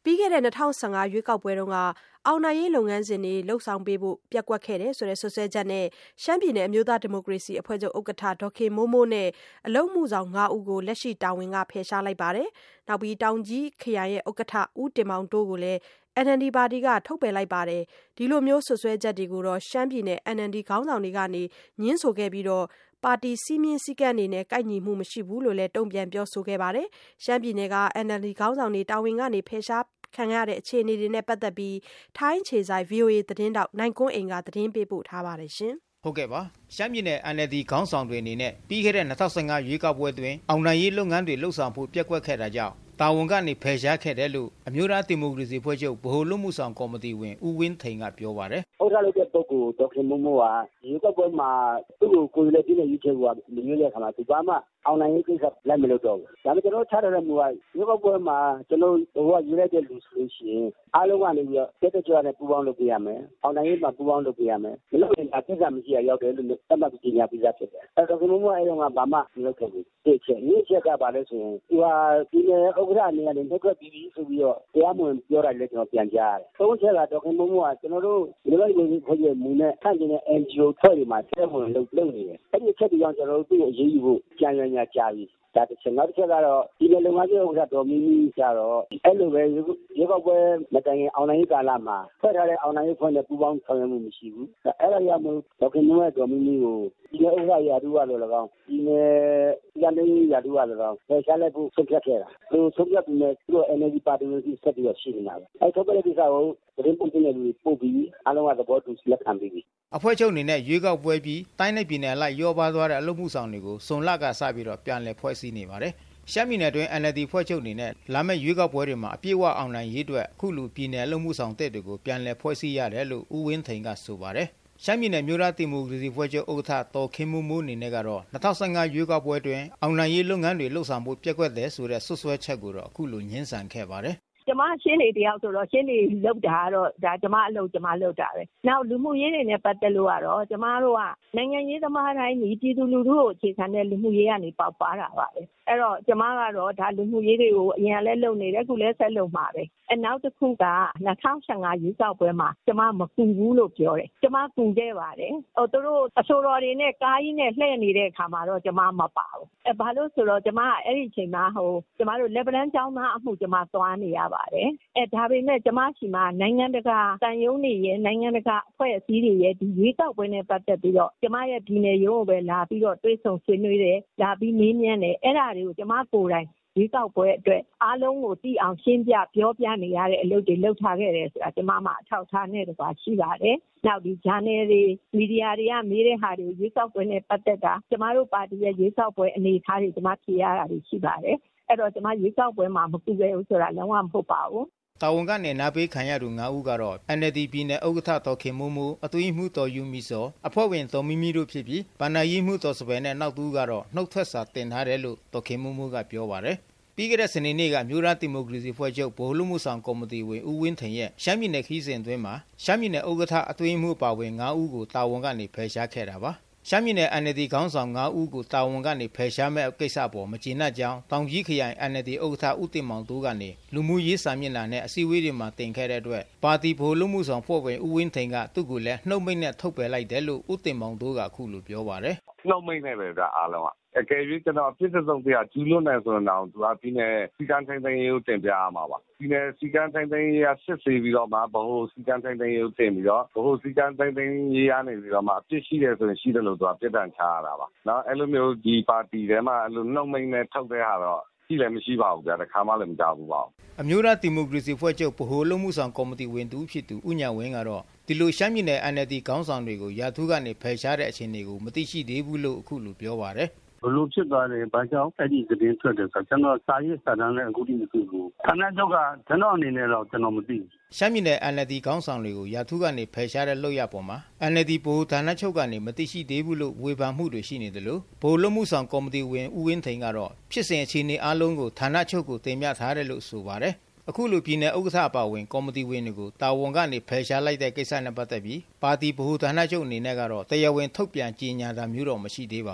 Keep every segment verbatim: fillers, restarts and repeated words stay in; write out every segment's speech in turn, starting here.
ပြီးခဲ့တဲ့၂၀၁၅ရွေးကောက်ပွဲတုန်းကအောင်နိုင်ရေးလုပ်ငန်းစဉ်တွေလှုပ်ဆောင်ပေးဖို့ပျက်ကွက်ခဲ့တယ်ဆိုတဲ့ဆွဆွဲချက်နဲ့ရှမ်းပြည်နယ်အမျိုးသားဒီမိုကရေစီအဖွဲ့ချုပ်ဥက္ကဋ္ဌဒေါ်ခင်မိုးမိုးနဲ့အလုံမှုဆောင်၅ဦးကိုလက်ရှိတာဝန်ကဖယ်ရှားလိုက်ပါတယ်။နောက်ပြီးတောင်ကြီးခရိုင်ရဲ့ဥက္ကဋ္ဌဦးတင်မောင်တိုးကိုလည်း N L D ပါတီကထုတ်ပယ်လိုက်ပါတယ်။ဒီလိုမျိုးဆွဆွဲချက်တွေကိုတော့ရှမ်းပြည်နယ် N L D ခေါင်းဆောင်တွေကနေညှင်းဆိုခဲ့ပြီးတော့ပါတီစည်းမျဉ်းစည်းကမ်းတွေနဲ့ကိုက်ညီမှုမရှိဘူးလို့လည်းတုံ့ပြန်ပြောဆိုခဲ့ပါတယ်။ရှမ်းပြည်နယ်က N L D ခေါင်းဆောင်တွေတာဝန်ကနေဖယ်ရှားခံရတဲ့အခြေအနေတွေနဲ့ပတ်သက်ပြီးထိုင်းခြေဆိုင် V O A သတင်းတောက်နိုင်ကွန်းအိမ်ကသတင်းပေးပို့ထားပါတယ်ရှင်။ဟုတ်ကဲ့ပါရှမ်းပြည်နယ် N L D ခေါင်းဆောင်တွေအနေနဲ့ပြီးခဲ့တဲ့၂၀၁၅ရွေးကောက်ပွဲတွင်အောင်နိုင်ရေးလုပ်ငန်းတွေလှုပ်ဆောင်ဖို့ပျက်ကွက်ခဲ့တာကြောင့်တာဝန်ကနေဖယ်ရှားခဲ့တယ်လို့အမျိုးသားဒီမိုကရေစီဖွဲ့ချုပ်ဗဟိုလူမှုဆောင်ကော်မတီဝင်ဦးဝင်းထိန်ကပြောပါတယ်။ဟုတ်တယ်လို့တဲ့ပုဂ္ဂိုလ်ဒေါက်တာမိုးမိုးကဒီကောက်ပွဲမှာသူ့ကိုကိုယ်လည်းပြည့်နေရချက်ကလူမျိုးရဲ့ခါမှာဒီဘာမှအောင်နိုင်ရေးကိစ္စလိုက်မလို့တော့ဘူး။ဒါပေမဲ့ကျွန်တော်ချထားတဲ့မူကဒီကောက်ပွဲမှာကျွန်တော်ဟိုကယူလိုက်တဲ့လူဆိုလို့ရှိရင်အားလုံးကနေပြီးတော့တက်တက်ကြွနဲ့ပူးပေါင်းလုပ်ပေးရမယ်။အောင်နိုင်ရေးမှာပူးပေါင်းလုပ်ပေးရမယ်။မလို့ရင်အကိစ္စမရှိရရောက်တယ်လို့သတ်မှတ်ကြေညာပြီးသားဖြစ်တယ်။အဲဒေါက်တာမိုးမိုးအဲတော့ကဘာမှမလုပ်ခဲ့ဘူး။ဒီချက်ဒီချက်ကဘာလဲဆိုရင်သူဟာဒီနယ်ဥက္ကဋ္ဌအနေနဲ့နှုတ်ထွက်ပြီးပြီဆိုပြီးတော့တရားမဝင်ပြောတာလည်းကျွန်တော်ပြန်ကြားရတယ်။သုံးချက်ကဒေါက်တာမိုးမိုးကကျွန်တော်တို့ဒီလိုမျိုးဖွဲ့ရမူနဲ့ဆန့်ကျင်တဲ့ N G O ဖွဲ့တွေမှာတရားဝင်လုပ်လုပ်နေတယ်။အဲဒီချက်တွေကြောင့်ကျွန်တော်တို့သူ့ကိုအရေးယူဖို့ကြံရညာကြားပြီးဒါတစ်ချက်နောက်တစ်ချက်ကတော့ဒီလိုလုံခြုံရေးဥစ္စာတော်မီမီကြတော့အဲ့လိုပဲရေကောက်ပွဲမတိုင်ရင်အောင်နိုင်ရေးကာလမှာဖွဲ့ထားတဲ့အောင်နိုင်ရေးဖွဲ့နဲ့ပူးပေါင်းဆောင်ရွက်မှုမရှိဘူးအဲ့ဒါကြောင့်မို့ဒေါက်ခင်မိုးရဲ့တော်မီမီကိုဒီလိုဥစ္စာရာထူးကလည်း၎င်းဒီနယ်ရန်လေးရာထူးကလည်း၎င်းဖယ်ရှားလိုက်ဖို့ဆုံးဖြတ်ခဲ့တာသူဆုံးဖြတ်ပြီးနဲ့သူတို့ N L D ပါတီဝင်ဆက်ပြီးရှိနေတာပဲအဲ့ထုတ်ပြတဲ့ကိစ္စကိုသတင်းပုံတင်တဲ့လူပို့ပြီးအားလုံးကသဘောတူလက်ခံပြီးအဖွဲ့ချုပ်အနေနဲ့ရွေးကောက်ပွဲပြီးတိုင်းနယ်ပြည်နယ်အလိုက်ရောပါသွားတဲ့အလုပ်မှုဆောင်တွေကိုစုံလကစပြီးတော့ပြန်လည်ဖွဲ့စည်းနေပါတယ်။ရှမ်းပြည်နယ်တွင် N L D ဖွဲ့ချုပ်အနေနဲ့လာမယ့်ရွေးကောက်ပွဲတွေမှာအပြည့်အဝအောင်နိုင်ရေးအတွက်အခုလူပြည်နယ်အလုပ်မှုဆောင်တဲ့တွေကိုပြန်လည်ဖွဲ့စည်းရတယ်လို့ဦးဝင်းထိန်ကဆိုပါတယ်။ရှမ်းပြည်နယ်မြို့သားဒီမိုကရေစီဖွဲ့ချုပ်ဥက္ကဋ္ဌဒေါ်ခင်မိုးမိုးအနေနဲ့ကတော့၂၀၁၅ရွေးကောက်ပွဲတွင်အောင်နိုင်ရေးလုပ်ငန်းတွေလှုပ်ဆောင်ဖို့ပျက်ကွက်တယ်ဆိုတဲ့ဆွဆွဲချက်ကိုတော့အခုလိုညှင်းဆန်ခဲ့ပါတယ်။ကျမရှင်းနေတယောက်ဆိုတော့ရှင်းနေလောက်တာတော့ဒါကျမအလုပ်ကျမလုပ်တာပဲ။နောက်လူမှုရေးတွေနဲ့ပတ်သက်လို့ကတော့ကျမတို့ကနိုင်ငံရေးသမားတိုင်းညီပြည်သူလူထုကိုအခြေခံတဲ့လူမှုရေးကနေပေါက်ပါတာပါပဲ။အဲ့တော့ကျမကတော့ဒါလူမှုရေးတွေကိုအရင်လည်းလုပ်နေတယ်အခုလည်းဆက်လုပ်မှာပဲ။အဲနောက်တစ်ခုက၂၀၁၅ရွေးကောက်ပွဲမှာကျမမကူဘူးလို့ပြောတယ်။ကျမကူခဲ့ပါတယ်။ဟိုသူတို့အဆိုတော်တွေနဲ့ကားကြီးနဲ့လှည့်နေတဲ့အခါမှာတော့ကျမမပါဘူး။အဲဘာလို့ဆိုတော့ကျမကအဲ့ဒီအချိန်မှာဟိုကျမတို့လက်ပံကျောင်းသားအမှုကျမသွားနေရပါတယ်အဲဒါပေမဲ့ကျမရှိမှာနိုင်ငံတကာတန်ယုံတွေရဲ့နိုင်ငံတကာအဖွဲ့အစည်းတွေရဲ့ဒီရွေးကောက်ပွဲနဲ့ပတ်သက်ပြီးတော့ကျမရဲ့ပြည်နယ်ရုံးကိုပဲလာပြီးတော့တွေးဆုံဆွေးနွေးတယ်လာပြီးမေးမြန်းတယ်အဲ့ဒါတွေကိုကျမကိုယ်တိုင်ရွေးကောက်ပွဲအတွက်အားလုံးကိုသိအောင်ရှင်းပြပြောပြနေရတဲ့အလုပ်တွေလုပ်ထားခဲ့တယ်ဆိုတာကျမမှအထောက်ထားနဲ့တကွာရှိပါတယ်နောက်ဒီ channel တွေမီဒီယာတွေကမေးတဲ့ဟာတွေရွေးကောက်ပွဲနဲ့ပတ်သက်တာကျမတို့ပါတီရဲ့ရွေးကောက်ပွဲအနေအထားတွေကျမဖြေရတာတွေရှိပါတယ်အဲ့တော့ကျမရွေးကောက်ပွဲမှာမကူခဲ့ဘူးဆိုတာလုံးဝမဟုတ်ပါဘူးတာဝန်ကနေနာပေးခံရသူ၅ဦးကတော့ N L D ပြည်နယ်ဥက္ကဋ္ဌဒေါ်ခင်မိုးမိုးအတွင်းမှုတော်ယူမီစောအဖွဲ့ဝင်တော်မီမီတို့ဖြစ်ပြီးဗန္ဒာရေးမှုတော်စပယ်နဲ့နောက်သူကတော့နှုတ်ထွက်စာတင်ထားတယ်လို့ဒေါ်ခင်မိုးမိုးကပြောပါတယ်ပြီးခဲ့တဲ့စနေနေ့ကမြို့သားဒီမိုကရေစီဖွဲ့ချုပ်ဗဟိုလူမှုဆောင်ကော်မတီဝင်ဦးဝင်းထိန်ရဲ့ရှမ်းပြည်နယ်ခီးစဉ်အတွင်းမှာရှမ်းပြည်နယ်ဥက္ကဋ္ဌအတွင်းမှုပါဝင်၅ဦးကိုတာဝန်ကနေဖယ်ရှားခဲ့တာပါရှမ်းပြည်နယ် N L D ခေါင်းဆောင်၅ဦးကိုတာဝန်ကနေဖယ်ရှားမဲ့ကိစ္စပေါ်မကျေနပ်ကြောင်းတောင်ကြီးခရိုင် N L D ဥက္ကဋ္ဌဦးတင်မောင်တိုးကနေလူမှုရေးစာမျက်နှာနဲ့အစည်းအဝေးတွေမှာတင်ခဲ့တဲ့အတွက်ပါတီဗဟိုလူမှုဆောင်ဖွဲ့ဝင်ဦးဝင်းထိန်ကသူ့ကိုလည်းနှုတ်မိတ်နဲ့ထုတ်ပယ်လိုက်တယ်လို့ဦးတင်မောင်တိုးကအခုလိုပြောပါတယ်နှုတ်မိတ်နဲ့ပဲဒါအားလုံးကအကယ်၍ကျွန်တော်အဖြစ်ဆုံးပြကျူးလွန်နေဆိုတော့သူကပြည်နယ်စီကံထိုင်ထိုင်ရေးကိုတင်ပြရမှာပါပြည်နယ်စီကံထိုင်ထိုင်ရေးကစစ်ဆေးပြီးတော့မှဗဟိုစီကံထိုင်ထိုင်ရေးကိုတင်ပြီးတော့ဗဟိုစီကံထိုင်ထိုင်ရေးရနေပြီးတော့မှအဖြစ်ရှိတယ်ဆိုရင်ရှိတယ်လို့သူကပြစ်ဒဏ်ချရတာပါနော်အဲ့လိုမျိုးဒီပါတီထဲမှာအဲ့လိုနှုတ်မိတ်နဲ့ထုတ်တဲ့ဟာတော့ရှိလည်းမရှိပါဘူးဗျာတခါမှလည်းမကြောက်ဘူးပါအမျိုးသားဒီမိုကရေစီဖွဲ့ချုပ်ဗဟိုလူမှုဆောင်ကော်မတီဝင်တူဖြစ်သူဦးညာဝင်းကတော့ဒီလိုရှမ်းပြည်နယ် N L D ခေါင်းဆောင်တွေကိုရာထူးကနေဖယ်ရှားတဲ့အခြေအနေကိုမသိရှိသေးဘူးလို့အခုလိုပြောပါတယ်ဘလို့ဖြစ်သွားတယ်ဘာကြောင့်အဲ့ဒီသတင်းထွက်တယ်ဆိုတော့ကျွန်တော်စာရေးစာတမ်းနဲ့အခုထိမသိဘူးဌာနချုပ်ကကျွန်တော်အနေနဲ့တော့ကျွန်တော်မသိဘူးရှမ်းပြည်နယ် N L D ခေါင်းဆောင်တွေကိုရာထူးကနေဖယ်ရှားတဲ့လုပ်ရပေါ်မှာ N L D ဗဟိုဌာနချုပ်ကနေမသိရှိသေးဘူးလို့ဝေဖန်မှုတွေရှိနေတယ်လို့ဗဟိုလူမှုဆောင်ကော်မတီဝင်ဦးဝင်းထိန်ကတော့ဖြစ်စဉ်အခြေအနေအလုံးကိုဌာနချုပ်ကိုတင်ပြထားတယ်လို့ဆိုပါတယ်အခုလိုပြည်နယ်ဥက္ကဋ္ဌအပါဝင်ကော်မတီဝင်တွေကိုတာဝန်ကနေဖယ်ရှားလိုက်တဲ့ကိစ္စနဲ့ပတ်သက်ပြီးပါတီဗဟိုဌာနချုပ်အနေနဲ့ကတော့တရားဝင်ထုတ်ပြန်ကြေညာတာမျိုးတော့မရှိသေးပါဘူး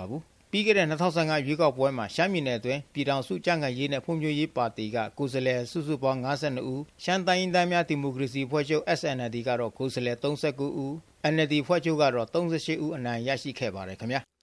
ပြီးခဲ့တဲ့၂၀၁၅ရွေးကောက်ပွဲမှာရှမ်းပြည်နယ်အတွင်းပြည်ထောင်စုကြံ့ခိုင်ရေးနဲ့ဖွံ့ဖြိုးရေးပါတီကကိုယ်စားလှယ်စုစုပေါင်း၅၂ဦးရှမ်းတိုင်းရင်းသားများဒီမိုကရေစီအဖွဲ့ချုပ် S N L D ကတော့ကိုယ်စားလှယ်၃၉ဦး N L D ဖွဲ့ချုပ်ကတော့၃၈ဦးအနိုင်ရရှိခဲ့ပါတယ်ခင်ဗျာ